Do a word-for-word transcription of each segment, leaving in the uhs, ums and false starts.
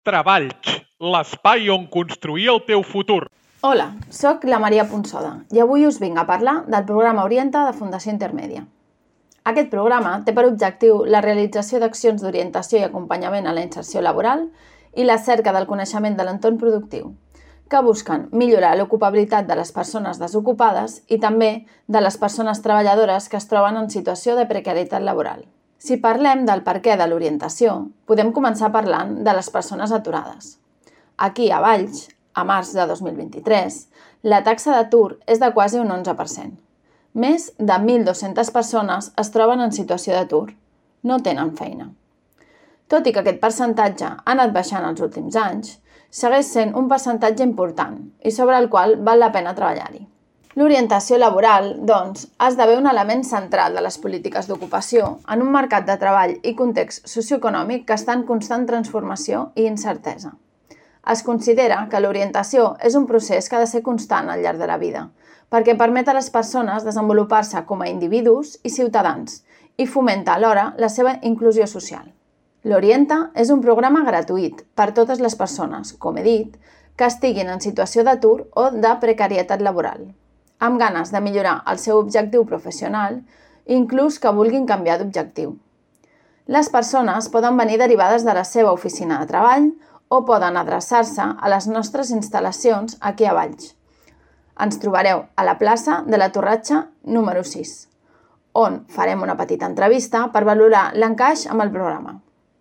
Treballs, l'espai on construir el teu futur. Hola, sóc la Maria Punsoda i avui us vinc a parlar del programa Orienta de Fundació Intermèdia. Aquest programa té per objectiu la realització d'accions d'orientació i acompanyament a la inserció laboral i la cerca del coneixement de l'entorn productiu, que busquen millorar l'ocupabilitat de les persones desocupades i també de les persones treballadores que es troben en situació de precarietat laboral. Si parlem del perquè de l'orientació, podem començar parlant de les persones aturades. Aquí, a Valls, a març de dos mil vint-i-tres, la taxa d'atur és de quasi un onze per cent. Més de mil dos-centes persones es troben en situació d'atur. No tenen feina. Tot i que aquest percentatge ha anat baixant els últims anys, segueix sent un percentatge important i sobre el qual val la pena treballar-hi. L'orientació laboral, doncs, esdevé un element central de les polítiques d'ocupació en un mercat de treball i context socioeconòmic que està en constant transformació i incertesa. Es considera que l'orientació és un procés que ha de ser constant al llarg de la vida, perquè permet a les persones desenvolupar-se com a individus i ciutadans i fomenta alhora la seva inclusió social. L'Orienta és un programa gratuït per a totes les persones, com he dit, que estiguin en situació d'atur o de precarietat laboral, amb ganes de millorar el seu objectiu professional, inclús que vulguin canviar d'objectiu. Les persones poden venir derivades de la seva oficina de treball o poden adreçar-se a les nostres instal·lacions aquí a Valls. Ens trobareu a la plaça de la Torratxa número sis, on farem una petita entrevista per valorar l'encaix amb el programa.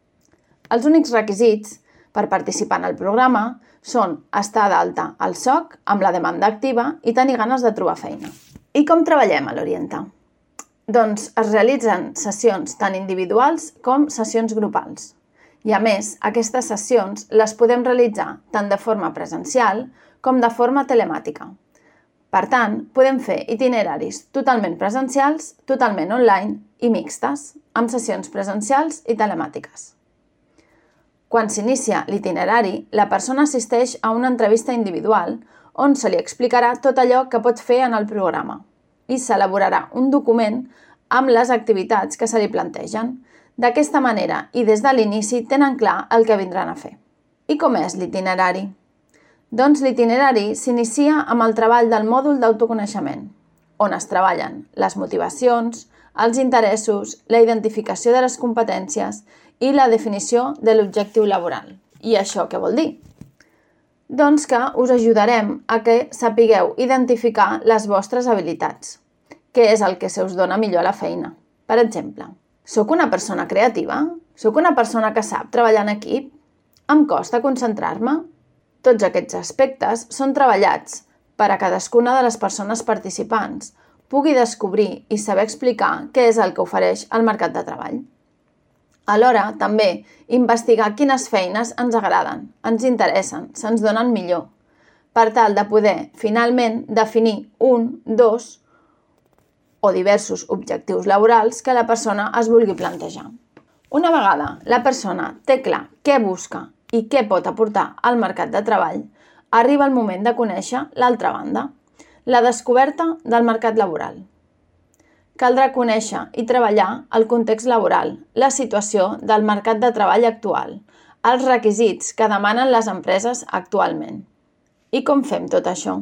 Els únics requisits per participar en el programa són estar d'alta al S O C amb la demanda activa i tenir ganes de trobar feina. I com treballem a l'Orienta? Doncs es realitzen sessions tant individuals com sessions grupals. I a més, aquestes sessions les podem realitzar tant de forma presencial com de forma telemàtica. Per tant, podem fer itineraris totalment presencials, totalment online i mixtes, amb sessions presencials i telemàtiques. Quan s'inicia l'itinerari, la persona assisteix a una entrevista individual on se li explicarà tot allò que pot fer en el programa i s'elaborarà un document amb les activitats que se li plantegen. D'aquesta manera i des de l'inici tenen clar el que vindran a fer. I com és l'itinerari? Doncs l'itinerari s'inicia amb el treball del mòdul d'autoconeixement, on es treballen les motivacions, els interessos, la identificació de les competències i la definició de l'objectiu laboral. I això què vol dir? Doncs que us ajudarem a que sapigueu identificar les vostres habilitats, què és el que se us dona millor a la feina. Per exemple, soc una persona creativa? Soc una persona que sap treballar en equip? Em costa concentrar-me? Tots aquests aspectes són treballats per a cadascuna de les persones participants pugui descobrir i saber explicar què és el que ofereix el mercat de treball. Alhora, també, investigar quines feines ens agraden, ens interessen, se'ns donen millor, per tal de poder, finalment, definir un, dos o diversos objectius laborals que la persona es vulgui plantejar. Una vegada la persona té clar què busca i què pot aportar al mercat de treball, arriba el moment de conèixer l'altra banda, la descoberta del mercat laboral. Caldrà conèixer i treballar el context laboral, la situació del mercat de treball actual, els requisits que demanen les empreses actualment. I com fem tot això?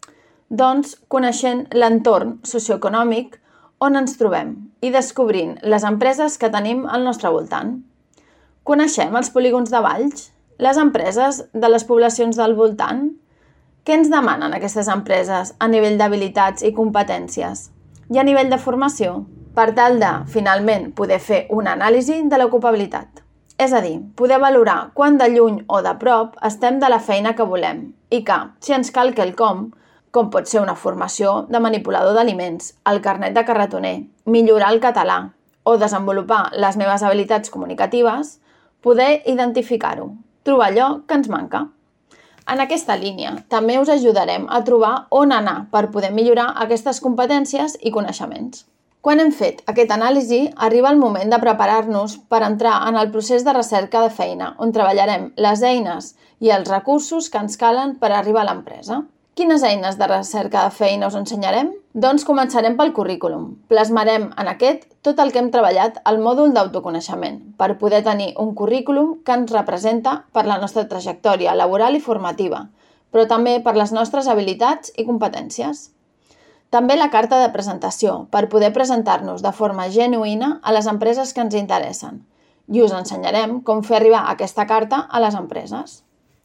Doncs coneixent l'entorn socioeconòmic on ens trobem i descobrint les empreses que tenim al nostre voltant. Coneixem els polígons de Valls? Les empreses de les poblacions del voltant? Què ens demanen aquestes empreses a nivell d'habilitats i competències? I a nivell de formació, per tal de, finalment, poder fer una anàlisi de l'ocupabilitat. És a dir, poder valorar quant de lluny o de prop estem de la feina que volem i que, si ens cal quelcom, com pot ser una formació de manipulador d'aliments, el carnet de carretoner, millorar el català o desenvolupar les meves habilitats comunicatives, poder identificar-ho, trobar allò que ens manca. En aquesta línia, també us ajudarem a trobar on anar per poder millorar aquestes competències i coneixements. Quan hem fet aquest anàlisi, arriba el moment de preparar-nos per entrar en el procés de recerca de feina, on treballarem les eines i els recursos que ens calen per arribar a l'empresa. Quines eines de recerca de feina us ensenyarem? Doncs començarem pel currículum. Plasmarem en aquest tot el que hem treballat al mòdul d'autoconeixement per poder tenir un currículum que ens representa per la nostra trajectòria laboral i formativa, però també per les nostres habilitats i competències. També la carta de presentació per poder presentar-nos de forma genuïna a les empreses que ens interessen i us ensenyarem com fer arribar aquesta carta a les empreses.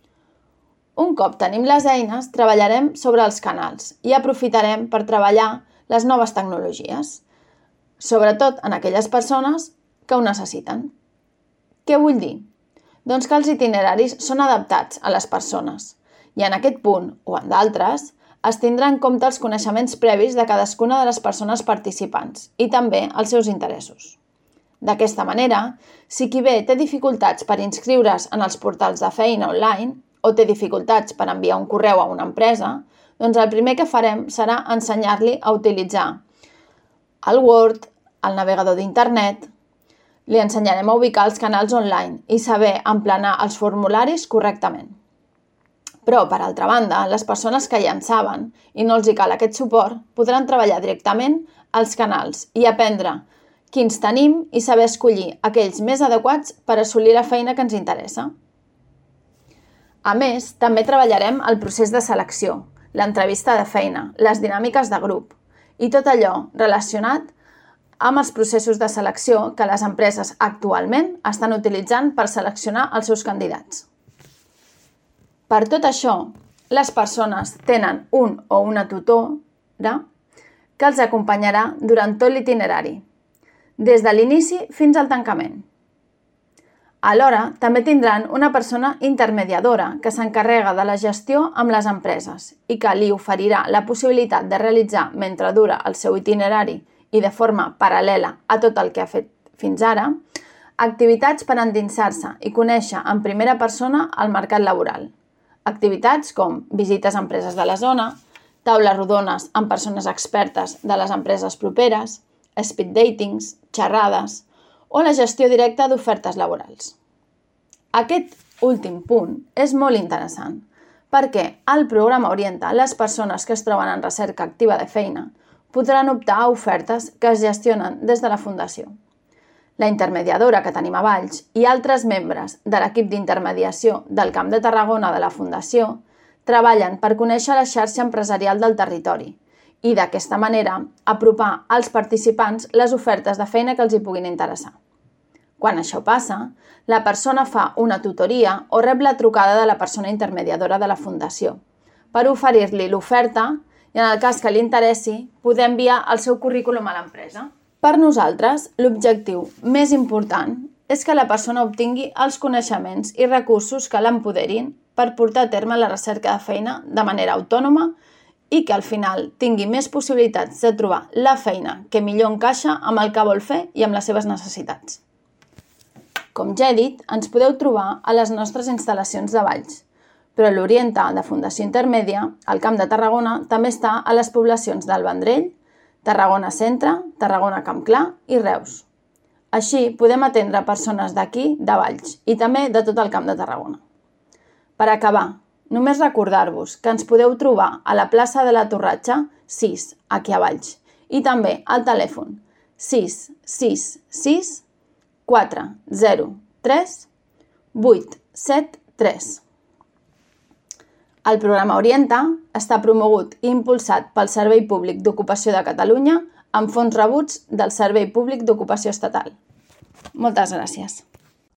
Un cop tenim les eines, treballarem sobre els canals i aprofitarem per treballar les noves tecnologies, sobretot en aquelles persones que ho necessiten. Què vull dir? Doncs que els itineraris són adaptats a les persones i en aquest punt, o en d'altres, es tindrà en compte els coneixements previs de cadascuna de les persones participants i també els seus interessos. D'aquesta manera, si qui ve té dificultats per inscriure's en els portals de feina online o té dificultats per enviar un correu a una empresa, doncs el primer que farem serà ensenyar-li a utilitzar el Word, el navegador d'internet, li ensenyarem a ubicar els canals online i saber emplenar els formularis correctament. Però, per altra banda, les persones que ja en saben i no els hi cal aquest suport podran treballar directament als canals i aprendre quins tenim i saber escollir aquells més adequats per assolir la feina que ens interessa. A més, també treballarem el procés de selecció, l'entrevista de feina, les dinàmiques de grup i tot allò relacionat amb els processos de selecció que les empreses actualment estan utilitzant per seleccionar els seus candidats. Per tot això, les persones tenen un o una tutora que els acompanyarà durant tot l'itinerari, des de l'inici fins al tancament. Alhora, també tindran una persona intermediadora que s'encarrega de la gestió amb les empreses i que li oferirà la possibilitat de realitzar mentre dura el seu itinerari i de forma paral·lela a tot el que ha fet fins ara, activitats per endinsar-se i conèixer en primera persona el mercat laboral. Activitats com visites a empreses de la zona, taules rodones amb persones expertes de les empreses properes, speed datings, xerrades o la gestió directa d'ofertes laborals. Aquest últim punt és molt interessant perquè el programa orienta les persones que es troben en recerca activa de feina podran optar a ofertes que es gestionen des de la Fundació. La intermediadora que tenim a Valls i altres membres de l'equip d'intermediació del Camp de Tarragona de la Fundació treballen per conèixer la xarxa empresarial del territori i d'aquesta manera apropar als participants les ofertes de feina que els hi puguin interessar. Quan això passa, la persona fa una tutoria o rep la trucada de la persona intermediadora de la Fundació per oferir-li l'oferta i en el cas que li interessi poder enviar el seu currículum a l'empresa. Per nosaltres, l'objectiu més important és que la persona obtingui els coneixements i recursos que l'empoderin per portar a terme la recerca de feina de manera autònoma i que al final tingui més possibilitats de trobar la feina que millor encaixa amb el que vol fer i amb les seves necessitats. Com ja he dit, ens podeu trobar a les nostres instal·lacions de Valls, però l'Orienta de Fundació Intermèdia, al Camp de Tarragona, també està a les poblacions del Vendrell, Tarragona Centre, Tarragona Camp Clar i Reus. Així podem atendre persones d'aquí, de Valls, i també de tot el Camp de Tarragona. Per acabar, només recordar-vos que ens podeu trobar a la plaça de la Torratxa sis, aquí a Valls, i també al telèfon sis sis sis quatre zero tres vuit set tres. El programa Orienta està promogut i impulsat pel Servei Públic d'Ocupació de Catalunya amb fons rebuts del Servei Públic d'Ocupació Estatal. Moltes gràcies.